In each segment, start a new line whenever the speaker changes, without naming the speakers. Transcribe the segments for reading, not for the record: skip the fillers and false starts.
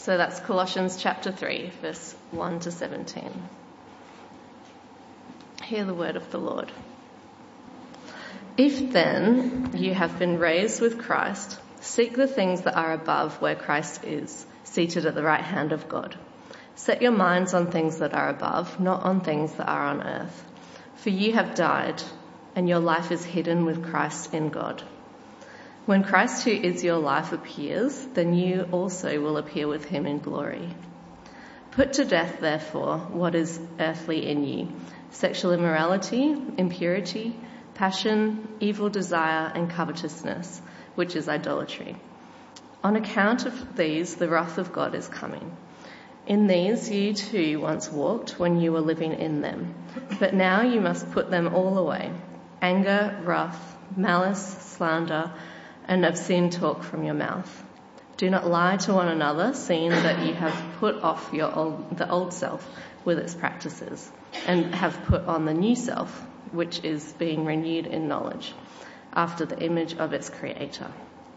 So that's Colossians chapter 3, verse 1 to 17. Hear the word of the Lord. If then you have been raised with Christ, seek the things that are above where Christ is, seated at the right hand of God. Set your minds on things that are above, not on things that are on earth. For you have died, and your life is hidden with Christ in God. When Christ, who is your life, appears, then you also will appear with him in glory. Put to death, therefore, what is earthly in you: sexual immorality, impurity, passion, evil desire, and covetousness, which is idolatry. On account of these, the wrath of God is coming. In these you too once walked when you were living in them, but now you must put them all away: anger, wrath, malice, slander, and obscene talk from your mouth. Do not lie to one another, seeing that you have put off the old self with its practices, and have put on the new self, which is being renewed in knowledge, after the image of its creator.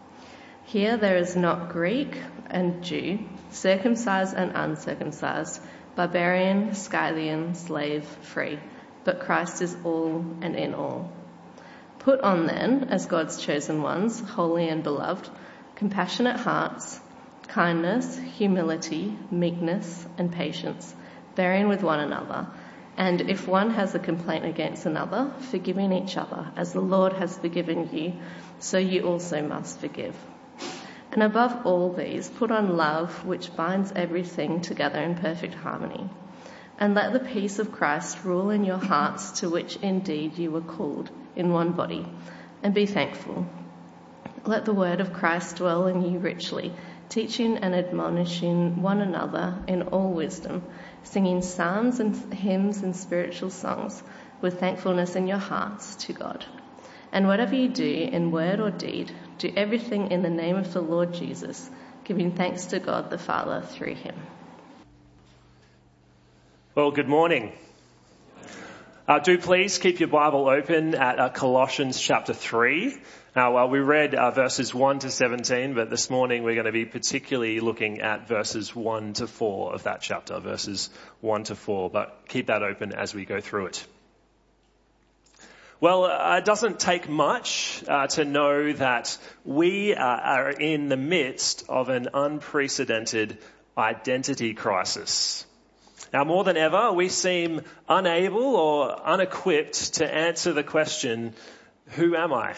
Here there is not Greek and Jew, circumcised and uncircumcised, barbarian, Scythian, slave, free, but Christ is all and in all. Put on then, as God's chosen ones, holy and beloved, compassionate hearts, kindness, humility, meekness, and patience, bearing with one another, and if one has a complaint against another, forgiving each other, as the Lord has forgiven you, so you also must forgive. And above all these, put on love, which binds everything together in perfect harmony. And let the peace of Christ rule in your hearts, to which indeed you were called in one body, and be thankful. Let the word of Christ dwell in you richly, teaching and admonishing one another in all wisdom, singing psalms and hymns and spiritual songs with thankfulness in your hearts to God. And whatever you do in word or deed, do everything in the name of the Lord Jesus, giving thanks to God the Father through him.
Well, good morning. Do please keep your Bible open at Colossians chapter 3. Now, we read verses 1 to 17, but this morning we're going to be particularly looking at verses 1 to 4 of that chapter, verses 1 to 4, but keep that open as we go through it. Well, it doesn't take much to know that we are in the midst of an unprecedented identity crisis. Now, more than ever, we seem unable or unequipped to answer the question, who am I?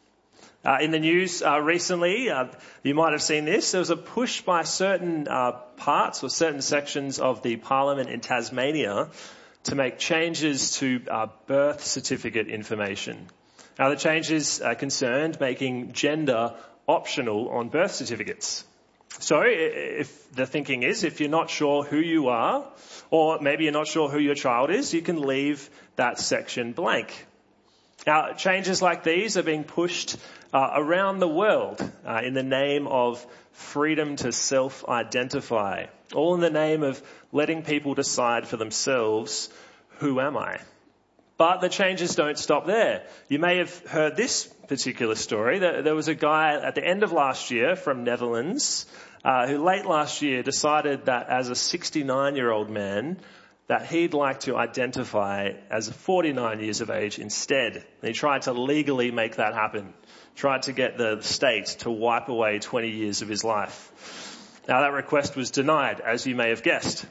In the news recently, you might have seen this, there was a push by certain parts or certain sections of the Parliament in Tasmania to make changes to birth certificate information. Now, the changes concerned making gender optional on birth certificates. So if the thinking is, if you're not sure who you are, or maybe you're not sure who your child is, you can leave that section blank. Now, changes like these are being pushed around the world in the name of freedom to self-identify, all in the name of letting people decide for themselves, who am I? But the changes don't stop there. You may have heard this particular story. There was a guy at the end of last year from Netherlands who late last year decided that as a 69-year-old man that he'd like to identify as 49 years of age instead. And he tried to legally make that happen. Tried to get the state to wipe away 20 years of his life. Now that request was denied, as you may have guessed.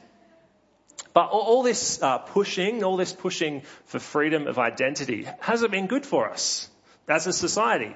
But all this pushing for freedom of identity, has it been good for us as a society?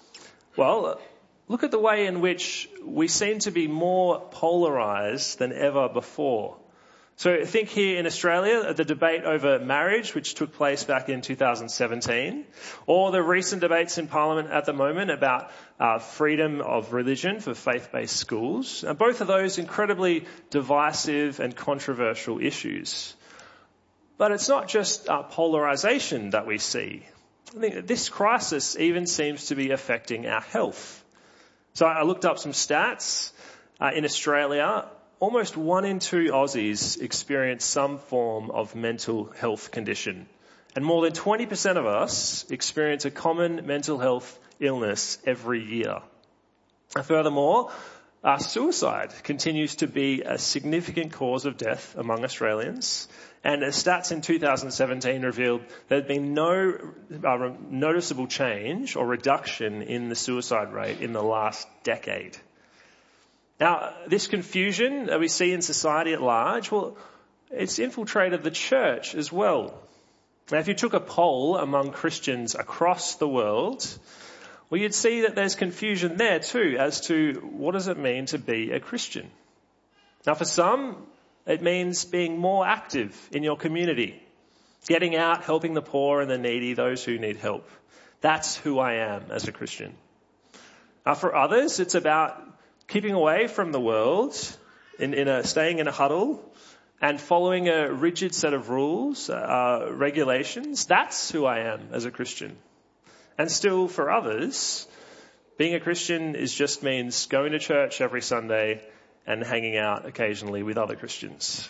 Well, look at the way in which we seem to be more polarised than ever before. So think here in Australia, the debate over marriage, which took place back in 2017, or the recent debates in Parliament at the moment about freedom of religion for faith-based schools. Both of those incredibly divisive and controversial issues. But it's not just polarisation that we see. I think this crisis even seems to be affecting our health. So I looked up some stats. In Australia, almost 1 in 2 Aussies experience some form of mental health condition. And more than 20% of us experience a common mental health illness every year. And furthermore, Suicide continues to be a significant cause of death among Australians, and stats in 2017 revealed there had been no noticeable change or reduction in the suicide rate in the last decade. Now, this confusion that we see in society at large, well, it's infiltrated the church as well. Now, if you took a poll among Christians across the world, well, you'd see that there's confusion there too as to what does it mean to be a Christian. Now, for some, it means being more active in your community, getting out, helping the poor and the needy, those who need help. That's who I am as a Christian. Now, for others, it's about keeping away from the world, staying in a huddle and following a rigid set of rules, regulations. That's who I am as a Christian. And still for others, being a Christian just means going to church every Sunday and hanging out occasionally with other Christians.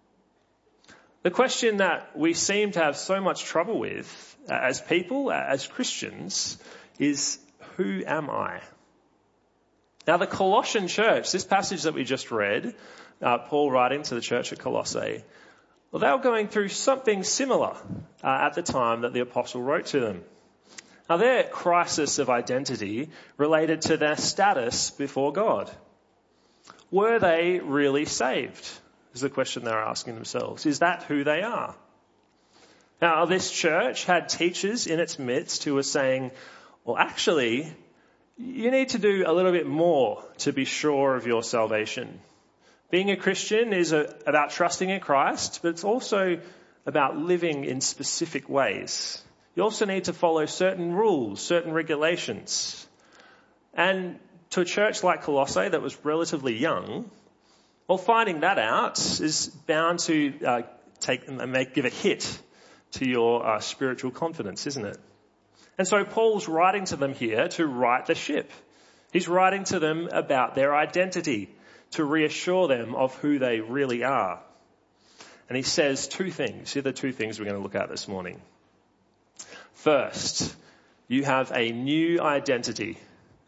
The question that we seem to have so much trouble with as people, as Christians, is who am I? Now the Colossian church, this passage that we just read, Paul writing to the church at Colossae, well, they were going through something similar at the time that the apostle wrote to them. Now, their crisis of identity related to their status before God. Were they really saved? Is the question they're asking themselves. Is that who they are? Now, this church had teachers in its midst who were saying, well, actually, you need to do a little bit more to be sure of your salvation. Being a Christian is about trusting in Christ, but it's also about living in specific ways. You also need to follow certain rules, certain regulations. And to a church like Colossae that was relatively young, well, finding that out is bound to give a hit to your spiritual confidence, isn't it? And so Paul's writing to them here to right the ship. He's writing to them about their identity, to reassure them of who they really are. And he says two things. Here are the two things we're going to look at this morning. First, you have a new identity.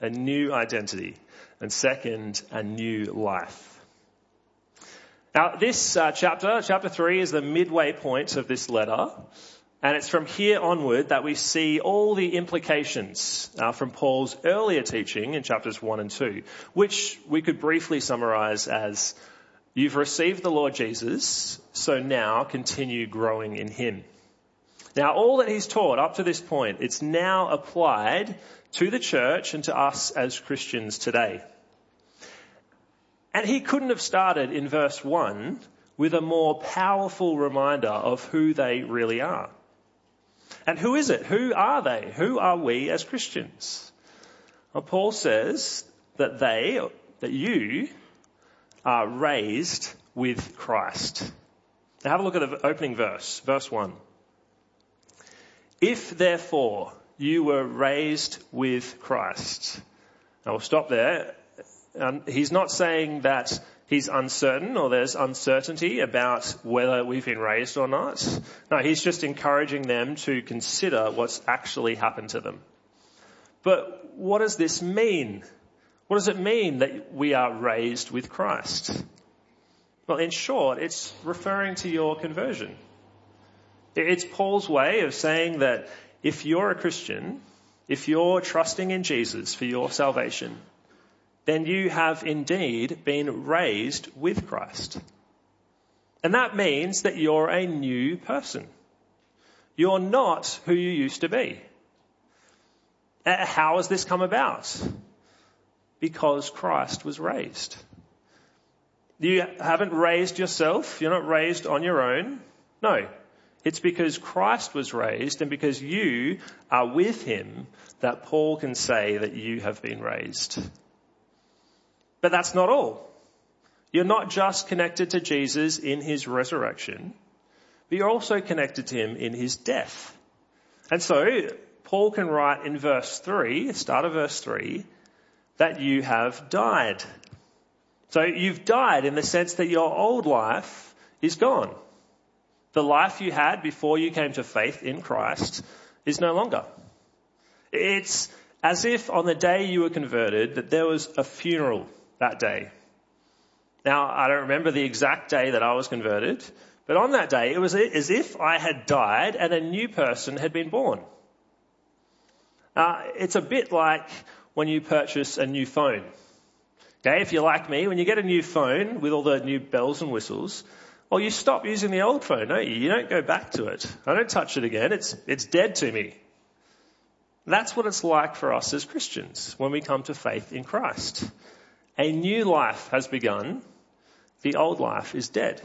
And second, a new life. Now, this chapter 3, is the midway point of this letter. And it's from here onward that we see all the implications from Paul's earlier teaching in chapters 1 and 2, which we could briefly summarize as, you've received the Lord Jesus, so now continue growing in him. Now, all that he's taught up to this point, it's now applied to the church and to us as Christians today. And he couldn't have started in verse 1 with a more powerful reminder of who they really are. And who is it? Who are they? Who are we as Christians? Well, Paul says that you are raised with Christ. Now have a look at the opening verse 1. If therefore you were raised with Christ. Now we'll stop there. He's not saying that he's uncertain or there's uncertainty about whether we've been raised or not. No, he's just encouraging them to consider what's actually happened to them. But what does this mean? What does it mean that we are raised with Christ? Well, in short, it's referring to your conversion. It's Paul's way of saying that if you're a Christian, if you're trusting in Jesus for your salvation, then you have indeed been raised with Christ. And that means that you're a new person. You're not who you used to be. How has this come about? Because Christ was raised. You haven't raised yourself. You're not raised on your own. No. It's because Christ was raised and because you are with him that Paul can say that you have been raised. But that's not all. You're not just connected to Jesus in his resurrection, but you're also connected to him in his death. And so Paul can write in verse 3, start of verse 3, that you have died. So you've died in the sense that your old life is gone. The life you had before you came to faith in Christ is no longer. It's as if on the day you were converted that there was a funeral that day. Now, I don't remember the exact day that I was converted, but on that day, it was as if I had died and a new person had been born. It's a bit like when you purchase a new phone. Okay, if you're like me, when you get a new phone with all the new bells and whistles, well, you stop using the old phone, don't you? You don't go back to it. I don't touch it again. It's dead to me. That's what it's like for us as Christians when we come to faith in Christ. A new life has begun. The old life is dead.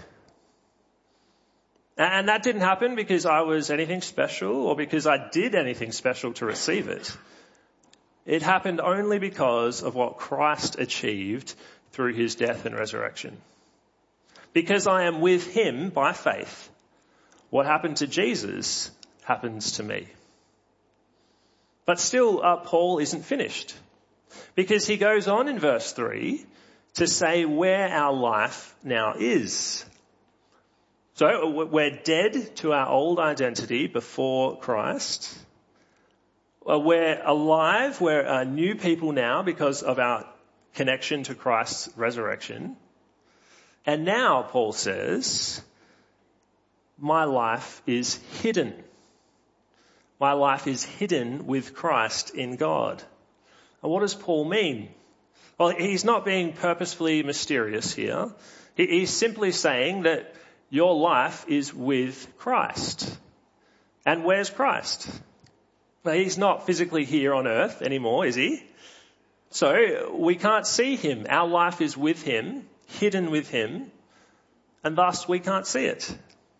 And that didn't happen because I was anything special or because I did anything special to receive it. It happened only because of what Christ achieved through his death and resurrection. Because I am with him by faith, what happened to Jesus happens to me. But still, Paul isn't finished, because he goes on in verse 3 to say where our life now is. So we're dead to our old identity before Christ. We're alive. We're new people now because of our connection to Christ's resurrection. And now, Paul says, my life is hidden. My life is hidden with Christ in God. And what does Paul mean? Well, he's not being purposefully mysterious here. He's simply saying that your life is with Christ. And where's Christ? Well, he's not physically here on earth anymore, is he? So we can't see him. Our life is with him, hidden with him, and thus we can't see it.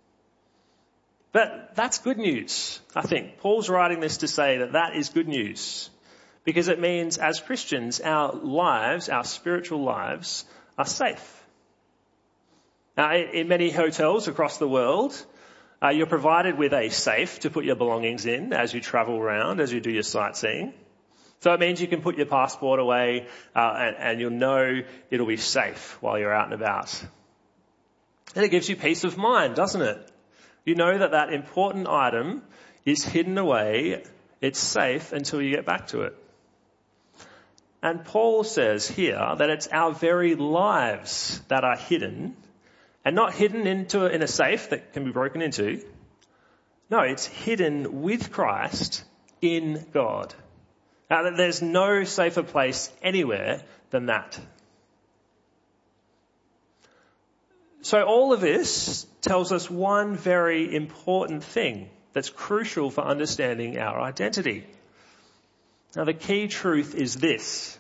But that's good news, I think. Paul's writing this to say that is good news, because it means as Christians, our lives, our spiritual lives, are safe. Now, in many hotels across the world, you're provided with a safe to put your belongings in as you travel around, as you do your sightseeing. So it means you can put your passport away and you'll know it'll be safe while you're out and about. And it gives you peace of mind, doesn't it? You know that important item is hidden away. It's safe until you get back to it. And Paul says here that it's our very lives that are hidden, and not hidden in a safe that can be broken into. No, it's hidden with Christ in God. Now, there's no safer place anywhere than that. So all of this tells us one very important thing that's crucial for understanding our identity. Now, the key truth is this.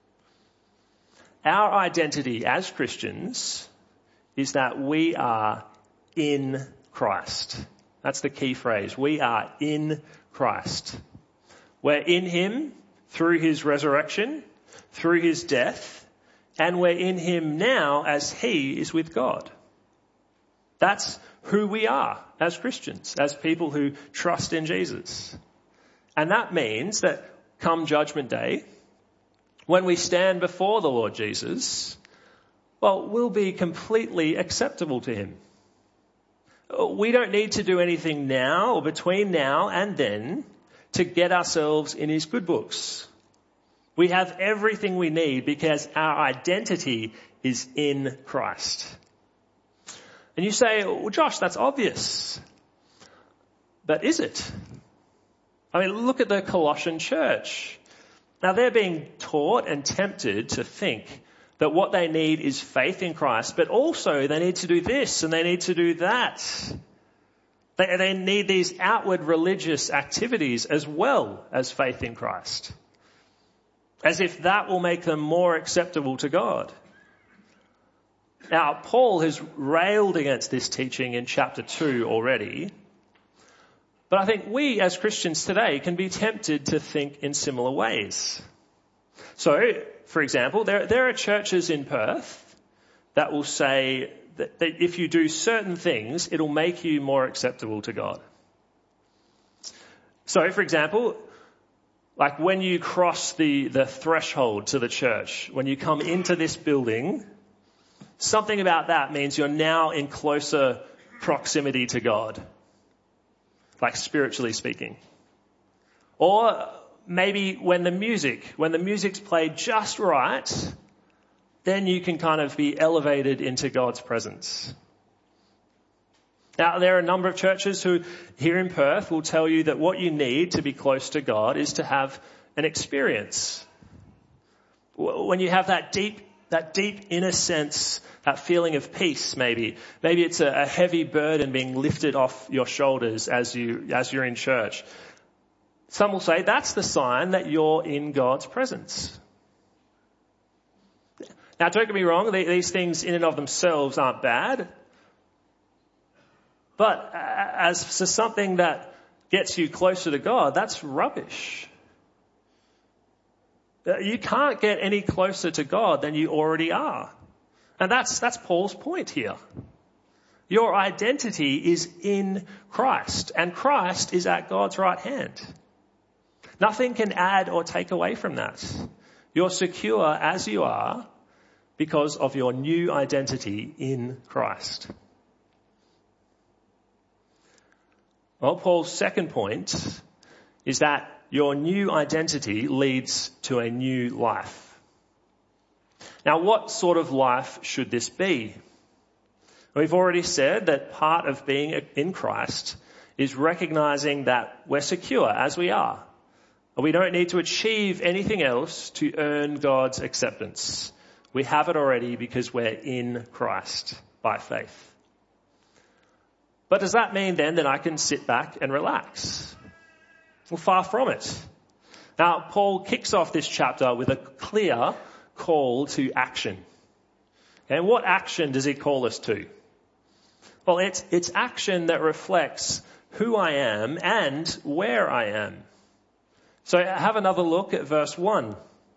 Our identity as Christians is that we are in Christ. That's the key phrase. We are in Christ. We're in him through his resurrection, through his death, and we're in him now as he is with God. That's who we are as Christians, as people who trust in Jesus. And that means that come Judgment Day, when we stand before the Lord Jesus, well, we'll be completely acceptable to him. We don't need to do anything now or between now and then to get ourselves in his good books. We have everything we need because our identity is in Christ. And you say, well, Josh, that's obvious. But is it? I mean, look at the Colossian church. Now, they're being taught and tempted to think that what they need is faith in Christ, but also they need to do this and they need to do that. They need these outward religious activities as well as faith in Christ, as if that will make them more acceptable to God. Now, Paul has railed against this teaching in chapter 2 already, but I think we as Christians today can be tempted to think in similar ways. So, for example, there are churches in Perth that will say that if you do certain things, it'll make you more acceptable to God. So, for example, like when you cross the threshold to the church, when you come into this building, something about that means you're now in closer proximity to God, like spiritually speaking. Or maybe when the music's played just right, then you can kind of be elevated into God's presence. Now, there are a number of churches who here in Perth will tell you that what you need to be close to God is to have an experience. When you have that deep inner sense, that feeling of peace, maybe it's a heavy burden being lifted off your shoulders as you're in church. Some will say that's the sign that you're in God's presence. Now, don't get me wrong, these things in and of themselves aren't bad. But as for something that gets you closer to God, that's rubbish. You can't get any closer to God than you already are. And that's Paul's point here. Your identity is in Christ, and Christ is at God's right hand. Nothing can add or take away from that. You're secure as you are because of your new identity in Christ. Well, Paul's second point is that your new identity leads to a new life. Now, what sort of life should this be? We've already said that part of being in Christ is recognizing that we're secure as we are. We don't need to achieve anything else to earn God's acceptance. We have it already because we're in Christ by faith. But does that mean then that I can sit back and relax? Well, far from it. Now, Paul kicks off this chapter with a clear call to action. And what action does he call us to? Well, it's action that reflects who I am and where I am. So have another look at verse 1.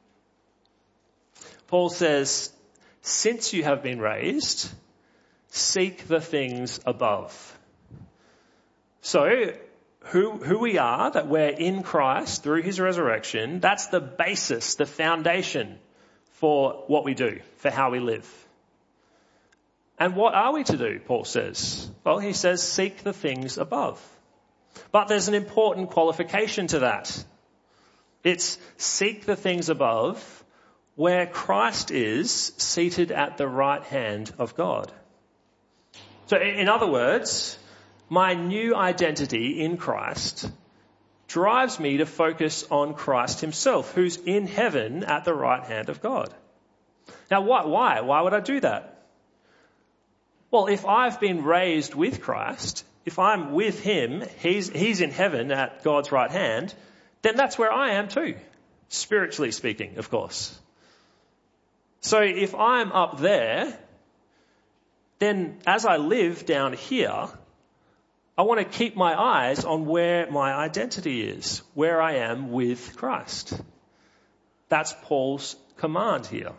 Paul says, since you have been raised, seek the things above. So, who we are, that we're in Christ through his resurrection, that's the basis, the foundation for what we do, for how we live. And what are we to do, Paul says? Well, he says, seek the things above. But there's an important qualification to that. It's seek the things above where Christ is seated at the right hand of God. So in other words, my new identity in Christ drives me to focus on Christ himself, who's in heaven at the right hand of God. Now, why? Why would I do that? Well, if I've been raised with Christ, if I'm with him, he's in heaven at God's right hand, then that's where I am too, spiritually speaking, of course. So if I'm up there, then as I live down here, I want to keep my eyes on where my identity is, where I am with Christ. That's Paul's command here.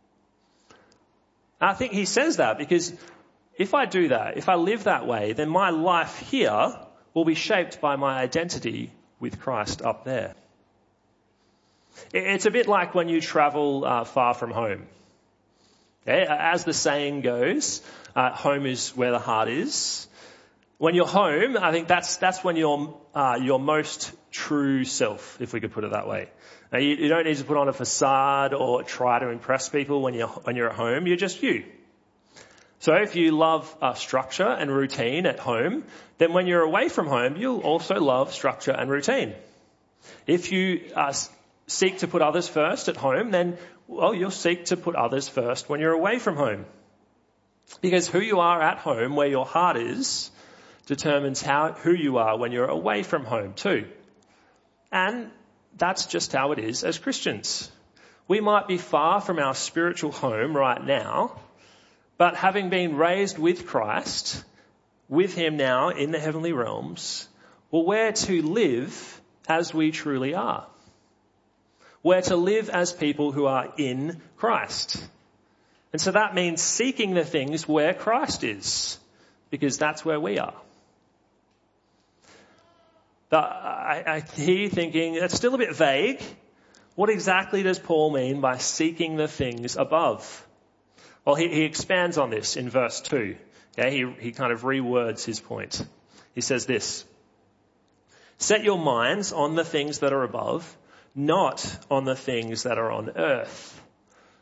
I think he says that because if I do that, if I live that way, then my life here will be shaped by my identity with Christ up there. It's a bit like when you travel far from home. Okay? As the saying goes, home is where the heart is. When you're home, I think that's when you're your most true self, if we could put it that way. Now, you don't need to put on a facade or try to impress people when you're at home. You're just you. So if you love structure and routine at home, then when you're away from home, you'll also love structure and routine. If you seek to put others first at home, then you'll seek to put others first when you're away from home. Because who you are at home, where your heart is, determines who you are when you're away from home too. And that's just how it is as Christians. We might be far from our spiritual home right now, but having been raised with Christ, with him now in the heavenly realms, we're to live as we truly are. We're to live as people who are in Christ. And so that means seeking the things where Christ is, because that's where we are. But I hear you thinking, it's still a bit vague. What exactly does Paul mean by seeking the things above? Well, he expands on this in verse 2. Okay, he kind of rewords his point. He says this: set your minds on the things that are above, not on the things that are on earth.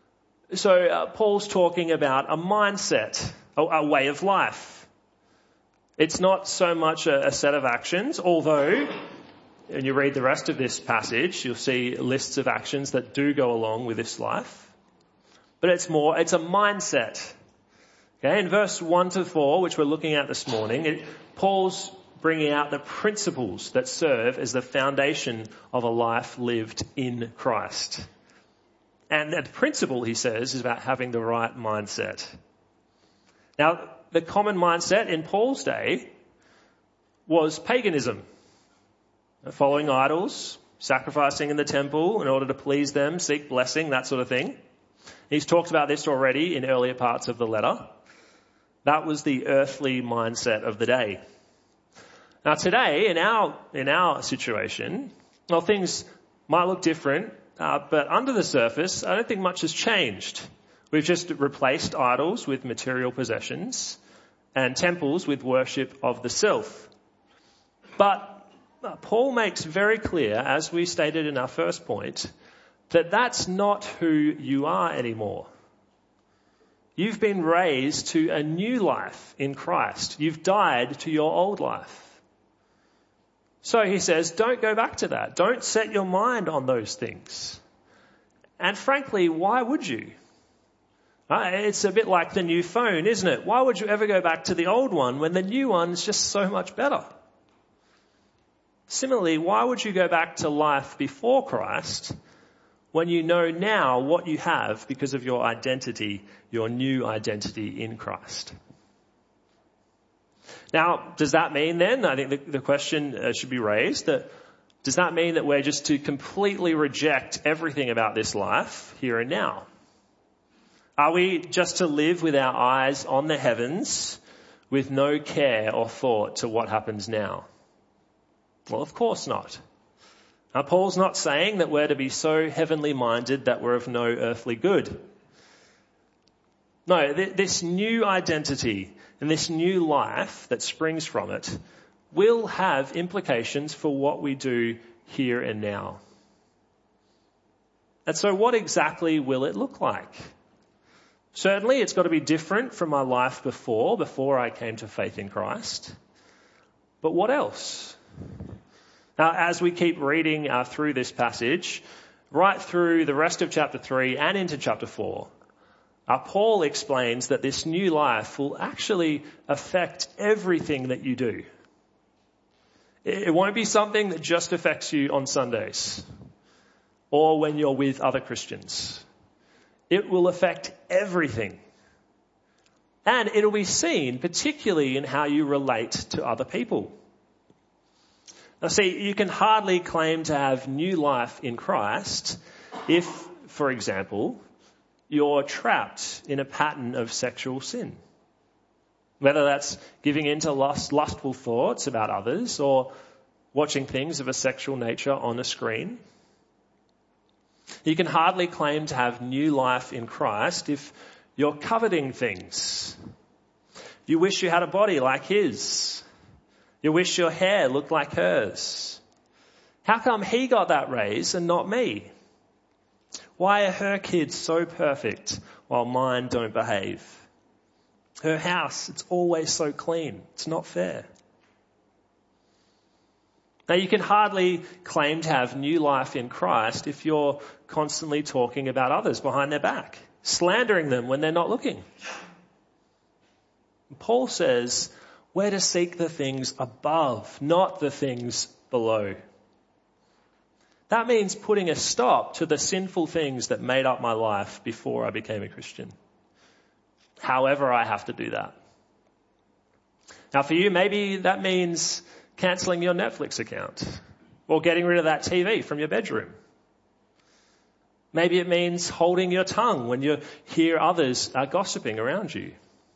So Paul's talking about a mindset, a way of life. It's not so much a set of actions, although when you read the rest of this passage, you'll see lists of actions that do go along with this life. But it's a mindset. Okay, in verse 1 to 4, which we're looking at this morning, Paul's bringing out the principles that serve as the foundation of a life lived in Christ. And the principle, he says, is about having the right mindset. Now, the common mindset in Paul's day was paganism. Following idols, sacrificing in the temple in order to please them, seek blessing, that sort of thing. He's talked about this already in earlier parts of the letter. That was the earthly mindset of the day. Now today, in our situation, well, things might look different, but under the surface, I don't think much has changed. We've just replaced idols with material possessions and temples with worship of the self. But Paul makes very clear, as we stated in our first point, that that's not who you are anymore. You've been raised to a new life in Christ. You've died to your old life. So he says, don't go back to that. Don't set your mind on those things. And frankly, why would you? It's a bit like the new phone, isn't it? Why would you ever go back to the old one when the new one's just so much better? Similarly, why would you go back to life before Christ when you know now what you have because of your identity, your new identity in Christ? Now, does that mean then, I think the question should be raised, does that mean that we're just to completely reject everything about this life here and now? Are we just to live with our eyes on the heavens with no care or thought to what happens now? Well, of course not. Now, Paul's not saying that we're to be so heavenly minded that we're of no earthly good. No, this new identity and this new life that springs from it will have implications for what we do here and now. And so what exactly will it look like? Certainly, it's got to be different from my life before I came to faith in Christ. But what else? Now, as we keep reading through this passage, right through the rest of chapter 3 and into chapter 4, Paul explains that this new life will actually affect everything that you do. It won't be something that just affects you on Sundays or when you're with other Christians. It will affect everything. And it'll be seen particularly in how you relate to other people. Now see, you can hardly claim to have new life in Christ if, for example, you're trapped in a pattern of sexual sin. Whether that's giving in to lustful thoughts about others or watching things of a sexual nature on a screen. You can hardly claim to have new life in Christ if you're coveting things. You wish you had a body like his. You wish your hair looked like hers. How come he got that raise and not me? Why are her kids so perfect while mine don't behave? Her house, it's always so clean. It's not fair. Now, you can hardly claim to have new life in Christ if you're constantly talking about others behind their back, slandering them when they're not looking. Paul says we're to seek the things above, not the things below. That means putting a stop to the sinful things that made up my life before I became a Christian. However, I have to do that. Now, for you, maybe that means cancelling your Netflix account or getting rid of that TV from your bedroom. Maybe it means holding your tongue when you hear others gossiping around you.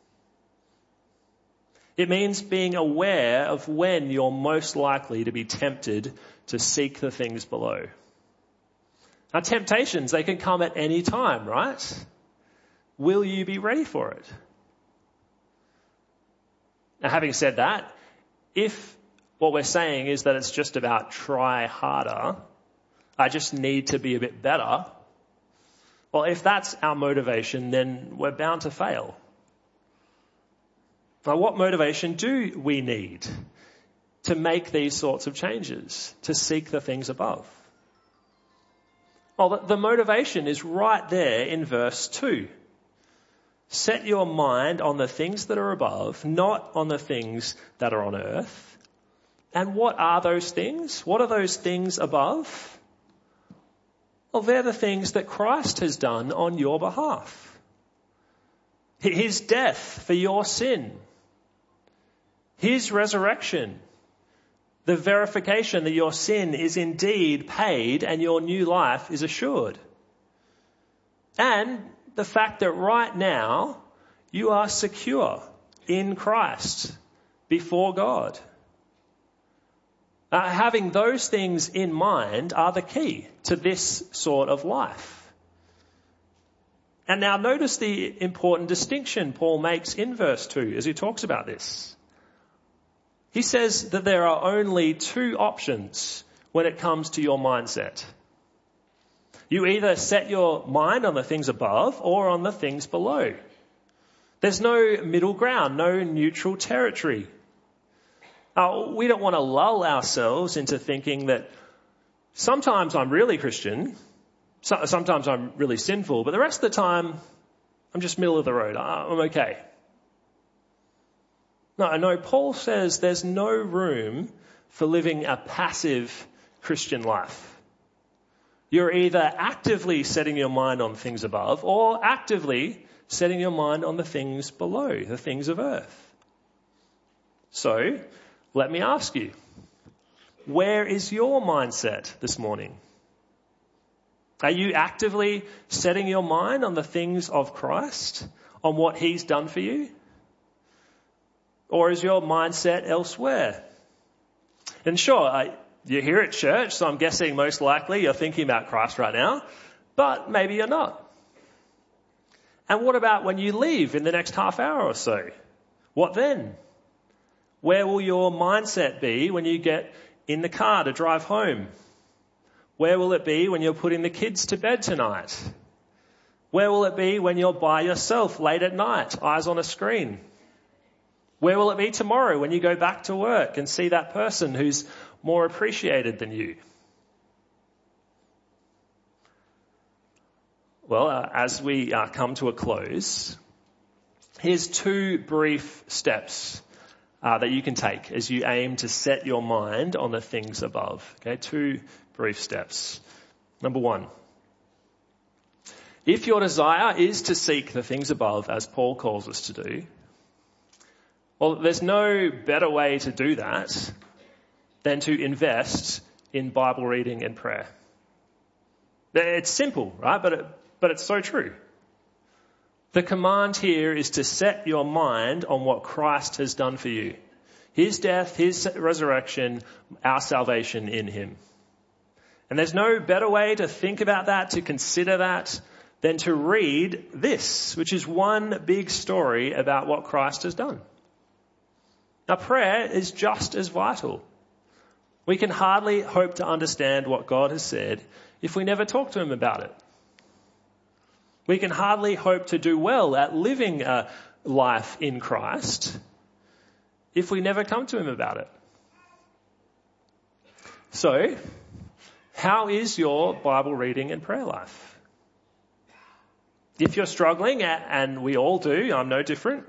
It means being aware of when you're most likely to be tempted to seek the things below. Now, temptations, they can come at any time, right? Will you be ready for it? Now, having said that, if what we're saying is that it's just about try harder, I just need to be a bit better, Well, if that's our motivation, then we're bound to fail. Now, what motivation do we need to make these sorts of changes, to seek the things above? Well, the motivation is right there in verse 2. Set your mind on the things that are above, not on the things that are on earth. And what are those things? What are those things above? Well, they're the things that Christ has done on your behalf. His death for your sin. His resurrection. The verification that your sin is indeed paid and your new life is assured. And the fact that right now you are secure in Christ before God. Having those things in mind are the key to this sort of life. And now notice the important distinction Paul makes in verse 2 as he talks about this. He says that there are only two options when it comes to your mindset. You either set your mind on the things above or on the things below. There's no middle ground, no neutral territory. We don't want to lull ourselves into thinking that sometimes I'm really Christian, sometimes I'm really sinful, but the rest of the time I'm just middle of the road. I'm okay. No, Paul says there's no room for living a passive Christian life. You're either actively setting your mind on things above or actively setting your mind on the things below, the things of earth. So, let me ask you, where is your mindset this morning? Are you actively setting your mind on the things of Christ, on what he's done for you? Or is your mindset elsewhere? And sure, you're here at church, so I'm guessing most likely you're thinking about Christ right now, but maybe you're not. And what about when you leave in the next half hour or so? What then? Where will your mindset be when you get in the car to drive home? Where will it be when you're putting the kids to bed tonight? Where will it be when you're by yourself late at night, eyes on a screen? Where will it be tomorrow when you go back to work and see that person who's more appreciated than you? Well, as we come to a close, here's two brief steps that you can take as you aim to set your mind on the things above. Okay, two brief steps. Number one, if your desire is to seek the things above, as Paul calls us to do, well, there's no better way to do that than to invest in Bible reading and prayer. It's simple, right? But it's so true. The command here is to set your mind on what Christ has done for you. His death, his resurrection, our salvation in him. And there's no better way to think about that, to consider that, than to read this, which is one big story about what Christ has done. Now, prayer is just as vital. We can hardly hope to understand what God has said if we never talk to him about it. We can hardly hope to do well at living a life in Christ if we never come to him about it. So, how is your Bible reading and prayer life? If you're struggling, and we all do, I'm no different,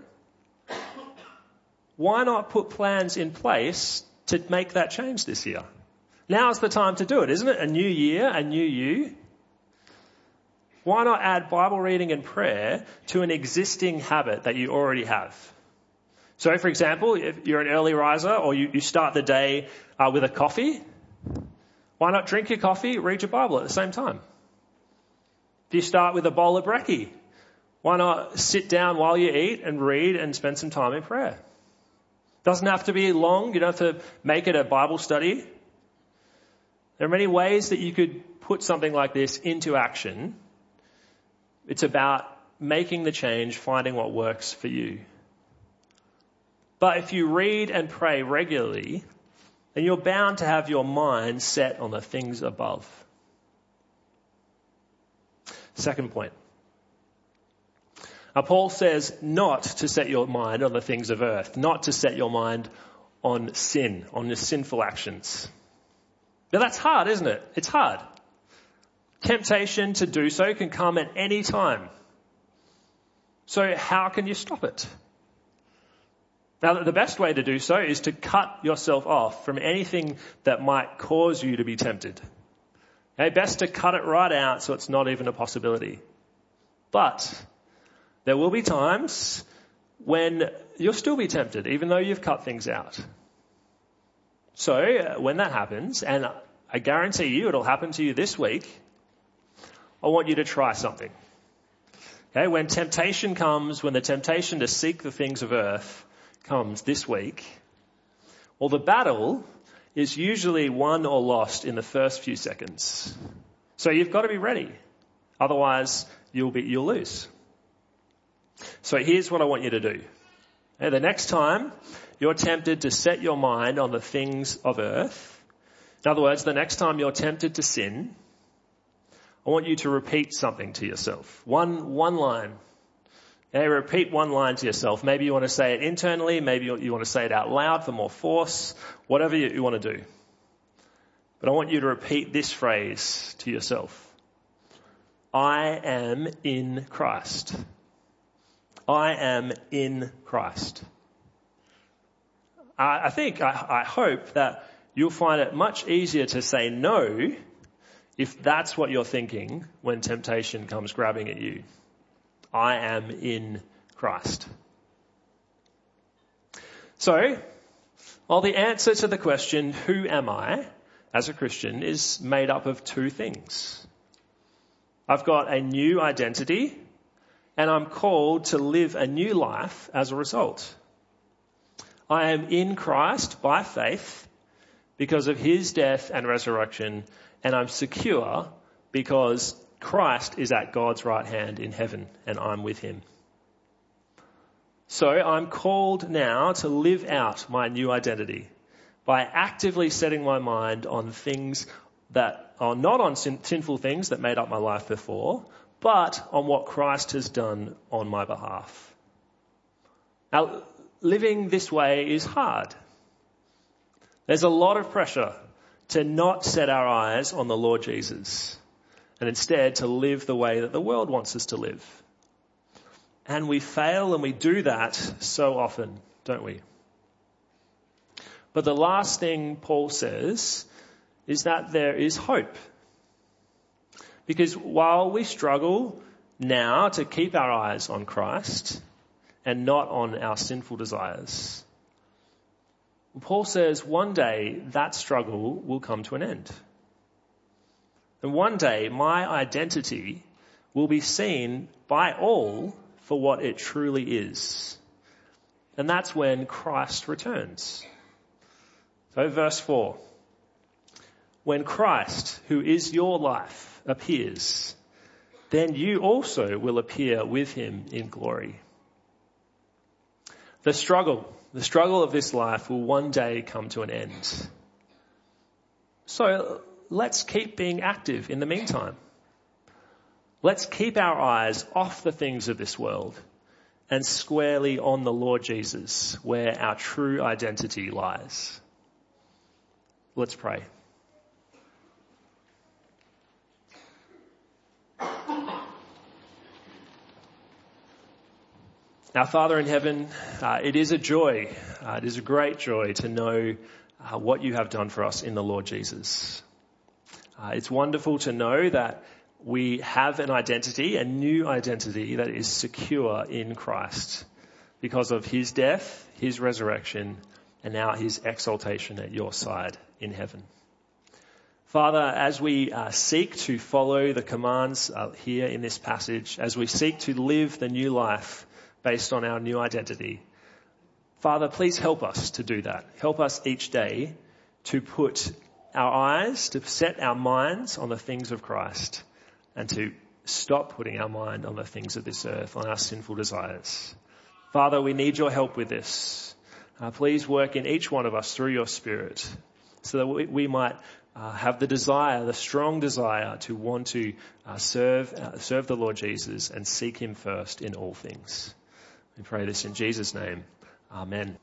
why not put plans in place to make that change this year? Now's the time to do it, isn't it? A new year, a new you. Why not add Bible reading and prayer to an existing habit that you already have? So, for example, if you're an early riser or you start the day with a coffee, why not drink your coffee, read your Bible at the same time? If you start with a bowl of brekkie, why not sit down while you eat and read and spend some time in prayer? Doesn't have to be long. You don't have to make it a Bible study. There are many ways that you could put something like this into action. It's about making the change, finding what works for you. But if you read and pray regularly, then you're bound to have your mind set on the things above. Second point. Paul says not to set your mind on the things of earth, not to set your mind on sin, on your sinful actions. Now that's hard, isn't it? It's hard. Temptation to do so can come at any time. So how can you stop it? Now, the best way to do so is to cut yourself off from anything that might cause you to be tempted. Okay, best to cut it right out so it's not even a possibility. But there will be times when you'll still be tempted, even though you've cut things out. So when that happens, and I guarantee you it'll happen to you this week, I want you to try something. Okay, when temptation comes, when the temptation to seek the things of earth comes this week, well, the battle is usually won or lost in the first few seconds. So you've got to be ready. Otherwise, you'll lose. So here's what I want you to do. Okay, the next time you're tempted to set your mind on the things of earth, in other words, the next time you're tempted to sin, I want you to repeat something to yourself. One line. Okay, repeat one line to yourself. Maybe you want to say it internally. Maybe you want to say it out loud for more force. Whatever you want to do. But I want you to repeat this phrase to yourself. I am in Christ. I am in Christ. I hope that you'll find it much easier to say no if that's what you're thinking when temptation comes grabbing at you. I am in Christ. So, the answer to the question, who am I, as a Christian, is made up of two things. I've got a new identity, and I'm called to live a new life as a result. I am in Christ by faith because of his death and resurrection, and I'm secure because Christ is at God's right hand in heaven and I'm with him. So I'm called now to live out my new identity by actively setting my mind on things that are not on sinful things that made up my life before, but on what Christ has done on my behalf. Now, living this way is hard. There's a lot of pressure to not set our eyes on the Lord Jesus and instead to live the way that the world wants us to live. And we fail and we do that so often, don't we? But the last thing Paul says is that there is hope. Because while we struggle now to keep our eyes on Christ and not on our sinful desires, Paul says one day that struggle will come to an end. And one day my identity will be seen by all for what it truly is. And that's when Christ returns. So verse 4. When Christ, who is your life, appears, then you also will appear with him in glory. The struggle of this life will one day come to an end. So let's keep being active in the meantime. Let's keep our eyes off the things of this world and squarely on the Lord Jesus, where our true identity lies. Let's pray. Our Father in heaven, it is a joy, it is a great joy to know what you have done for us in the Lord Jesus. It's wonderful to know that we have an identity, a new identity that is secure in Christ because of his death, his resurrection, and now his exaltation at your side in heaven. Father, as we seek to follow the commands here in this passage, as we seek to live the new life based on our new identity, Father, please help us to do that. Help us each day to put our eyes, to set our minds on the things of Christ and to stop putting our mind on the things of this earth, on our sinful desires. Father, we need your help with this. Please work in each one of us through your Spirit so that we might have the desire, the strong desire to want to serve the Lord Jesus and seek him first in all things. We pray this in Jesus' name. Amen.